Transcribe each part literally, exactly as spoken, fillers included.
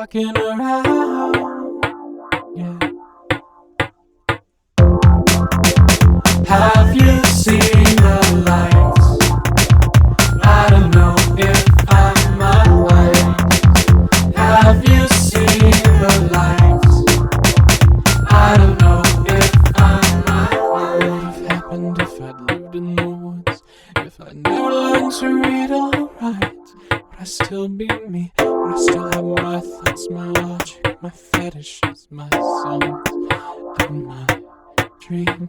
walking around, yeah. Have you seen the lights? I don't know if I'm alive. Have you seen the lights? I don't know if I'm alive. What would have happened if I'd lived in the woods? If I'd never learned to read or write? Would I still be me? Would I still have my thoughts, my logic, my fetishes, my songs, and my dreams?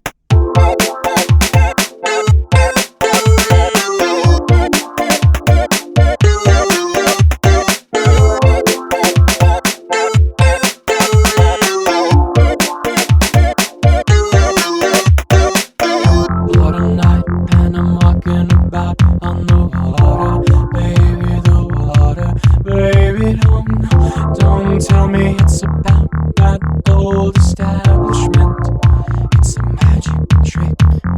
Autumn night and I'm walking about on the water, baby, the water, baby, don't, don't tell me it's about that old establishment. It's a magic trick.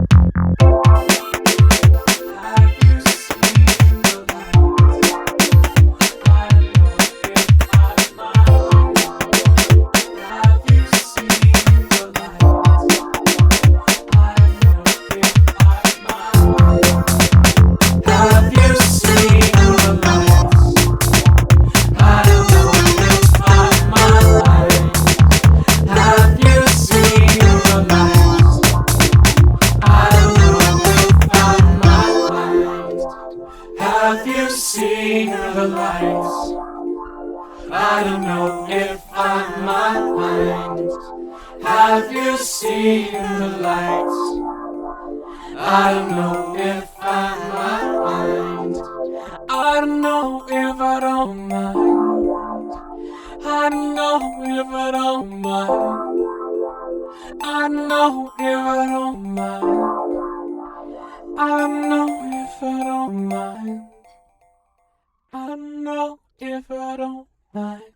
Have you seen the lights? I don't know if I'm lying. Have you seen the lights? I don't know if I'm lying. Have you seen the lights? I don't know if I'm lying. Have you seen the lights? I don't know if I'm lying. Have you seen the lights? I don't know if I'm mind. Have you seen the lights? I don't know if I'm mind. I don't know if I don't mind. I don't know if I don't mind. I don't know if I don't mind. I don't know if I don't mind. I don't know if I don't mind.